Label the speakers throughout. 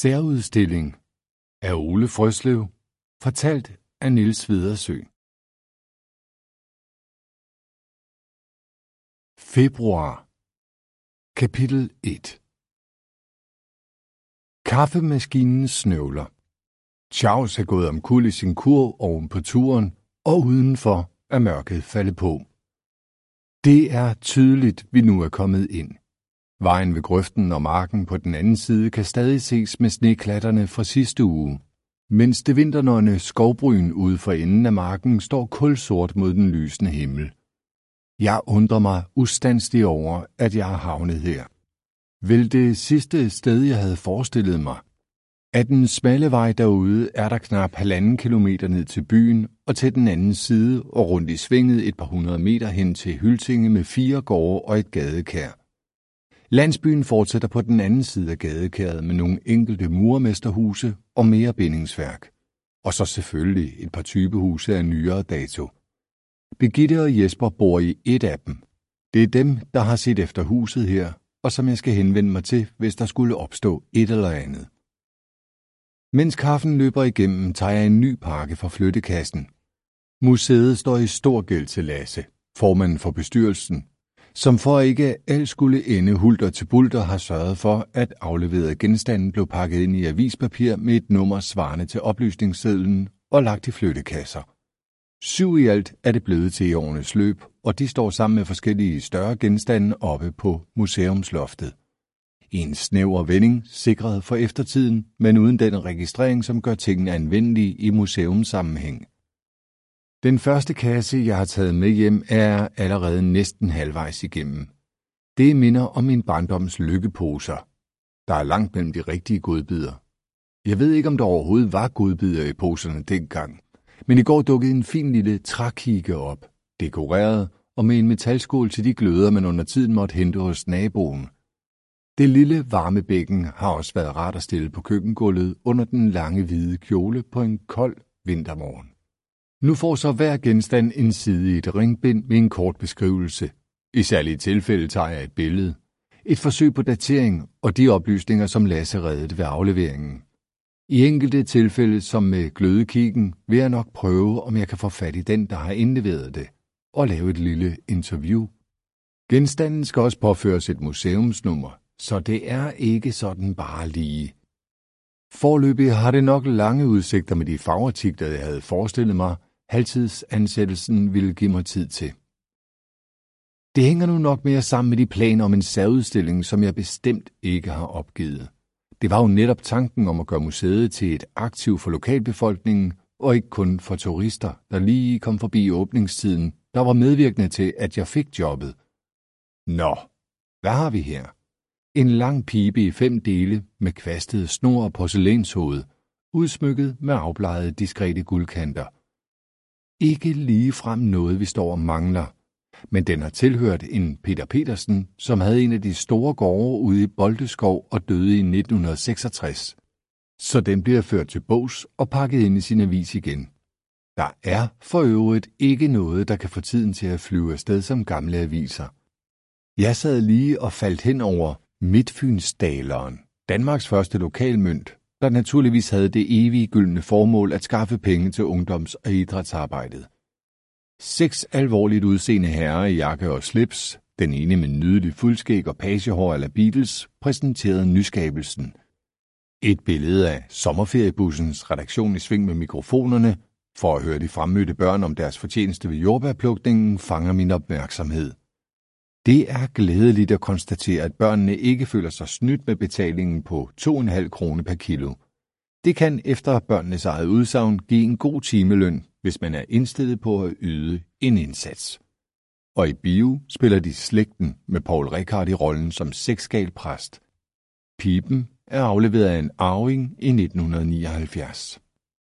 Speaker 1: Særudstilling af Ole Frøslev, fortalt af Niels Vedersø. Februar. Kapitel 1. Kaffemaskinen snøvler. Charles er gået omkuld i sin kurv oven på turen, og udenfor er mørket faldet på. Det er tydeligt, vi nu er kommet ind. Vejen ved grøften og marken på den anden side kan stadig ses med sneklatterne fra sidste uge, mens det vinternårne skovbryn ude for enden af marken står kulsort mod den lysende himmel. Jeg undrer mig ustandsligt over, at jeg har havnet her. Vel det sidste sted, jeg havde forestillet mig. Af den smalle vej derude er der knap 1,5 kilometer ned til byen, og til den anden side og rundt i svinget et par 100 meter hen til Hyltinge med 4 gårde og et gadekær. Landsbyen fortsætter på den anden side af gadekæret med nogle enkelte murermesterhuse og mere bindingsværk. Og så selvfølgelig et par typehuse af nyere dato. Birgitte og Jesper bor i et af dem. Det er dem, der har set efter huset her, og som jeg skal henvende mig til, hvis der skulle opstå et eller andet. Mens kaffen løber igennem, tager jeg en ny pakke fra flyttekassen. Museet står i stor gæld til Lasse, formanden for bestyrelsen, som for ikke alt skulle ende hulter til bulter har sørget for, at afleverede genstande blev pakket ind i avispapir med et nummer svarende til oplysningssedlen og lagt i flyttekasser. 7 i alt er det blevet til i årenes løb, og de står sammen med forskellige større genstande oppe på museumsloftet. I en snæver vending, sikret for eftertiden, men uden den registrering, som gør tingene anvendelige i museumssammenhæng. Den første kasse, jeg har taget med hjem, er allerede næsten halvvejs igennem. Det minder om min barndoms lykkeposer. Der er langt mellem de rigtige godbidder. Jeg ved ikke, om der overhovedet var godbidder i poserne dengang, men i går dukkede en fin lille trækigge op, dekoreret og med en metalskål til de gløder, man under tiden måtte hente hos naboen. Det lille varmebækken har også været rart at stille på køkkengulvet under den lange hvide kjole på en kold vintermorgen. Nu får så hver genstand en side i et ringbind med en kort beskrivelse. I særlige tilfælde tager jeg et billede. Et forsøg på datering og de oplysninger, som Lasse reddede ved afleveringen. I enkelte tilfælde, som med glødekiggen, vil jeg nok prøve, om jeg kan få fat i den, der har indleveret det, og lave et lille interview. Genstanden skal også påføres et museumsnummer, så det er ikke sådan bare lige. Foreløbig har det nok lange udsigter med de fagartikler, jeg havde forestillet mig, halvtidsansættelsen ville give mig tid til. Det hænger nu nok mere sammen med de planer om en særudstilling, som jeg bestemt ikke har opgivet. Det var jo netop tanken om at gøre museet til et aktiv for lokalbefolkningen, og ikke kun for turister, der lige kom forbi åbningstiden, der var medvirkende til, at jeg fik jobbet. Nå, hvad har vi her? En lang pibe i 5 dele med kvastede snor og porcelænshoved, udsmykket med afblegede diskrete guldkanter. Ikke ligefrem noget, vi står og mangler, men den har tilhørt en Peter Petersen, som havde en af de store gårde ude i Boldeskov og døde i 1966. Så den bliver ført til bogs og pakket ind i sin avis igen. Der er for øvrigt ikke noget, der kan få tiden til at flyve afsted som gamle aviser. Jeg sad lige og faldt hen over Midtfynsdaleren, Danmarks første lokalmønt, der naturligvis havde det evige gyldne formål at skaffe penge til ungdoms- og idrætsarbejdet. 6 alvorligt udseende herrer i jakke og slips, den ene med nydelig fuldskæg og pagehår eller Beatles, præsenterede nyskabelsen. Et billede af sommerferiebussens redaktion i sving med mikrofonerne, for at høre de fremmødte børn om deres fortjeneste ved jordbærplukningen, fanger min opmærksomhed. Det er glædeligt at konstatere, at børnene ikke føler sig snydt med betalingen på 2,5 kroner per kilo. Det kan efter børnenes eget udsagn give en god timeløn, hvis man er indstillet på at yde en indsats. Og i bio spiller de Slægten med Paul Rickard i rollen som sexgalpræst. Piben er afleveret af en arving i 1979.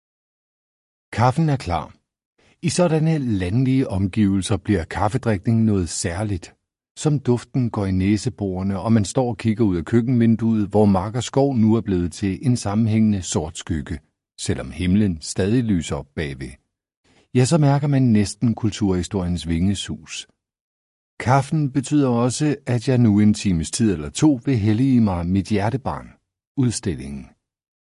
Speaker 1: Kaffen er klar. I sådanne landlige omgivelser bliver kaffedrikning noget særligt. Som duften går i næseborene, og man står og kigger ud af køkkenvinduet, hvor mark og skov nu er blevet til en sammenhængende sort skygge, selvom himlen stadig lyser op bagved. Ja, så mærker man næsten kulturhistoriens vingesus. Kaffen betyder også, at jeg nu en times tid eller 2 vil hellige mig mit hjertebarn, udstillingen.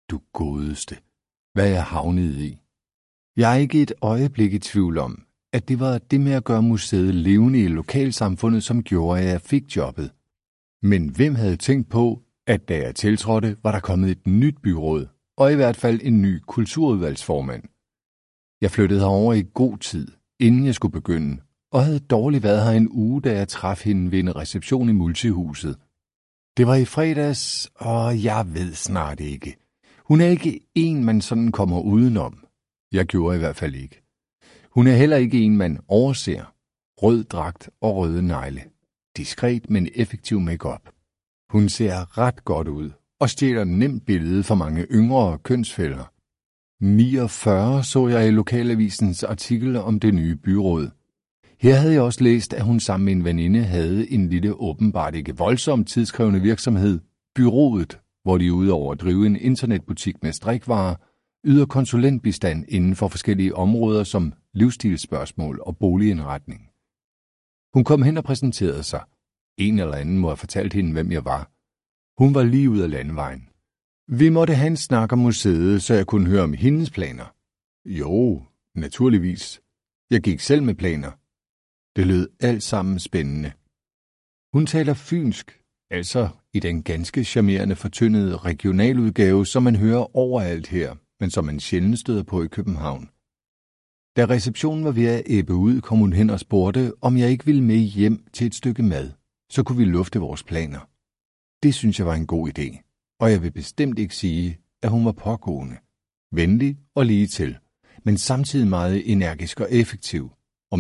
Speaker 1: Du godeste, hvad jeg havnede i. Jeg er ikke et øjeblik i tvivl om, at det var det med at gøre museet levende i lokalsamfundet, som gjorde, at jeg fik jobbet. Men hvem havde tænkt på, at da jeg tiltrådte, var der kommet et nyt byråd, og i hvert fald en ny kulturudvalgsformand. Jeg flyttede herover i god tid, inden jeg skulle begynde, og havde dårligt været her en uge, da jeg traf hende ved en reception i Multihuset. Det var i fredags, og jeg ved snart ikke. Hun er ikke en, man sådan kommer udenom. Jeg gjorde i hvert fald ikke. Hun er heller ikke en, man overser. Rød dragt og røde negle. Diskret, men effektiv makeup. Hun ser ret godt ud og stjæler nemt billede for mange yngre kønsfælder. 49 så jeg i lokalavisens artikel om det nye byråd. Her havde jeg også læst, at hun sammen med en veninde havde en lille åbenbart ikke voldsomt tidskrævende virksomhed, Byrådet, hvor de udover at drive en internetbutik med strikvarer, yder konsulentbistand inden for forskellige områder som livsstilsspørgsmål og boligindretning. Hun kom hen og præsenterede sig. En eller anden må have fortalt hende, hvem jeg var. Hun var lige ud af landevejen. Vi måtte have en snak om museet, så jeg kunne høre om hendes planer. Jo, naturligvis. Jeg gik selv med planer. Det lød alt sammen spændende. Hun taler fynsk, altså i den ganske charmerende fortyndede regionaludgave, som man hører overalt her, men som man sjældent støder på i København. Da receptionen var ved at ebbe ud, kom hun hen og spurgte, om jeg ikke ville med hjem til et stykke mad. Så kunne vi lufte vores planer. Det synes jeg var en god idé, og jeg vil bestemt ikke sige, at hun var pågående. Venlig og lige til, men samtidig meget energisk og effektiv.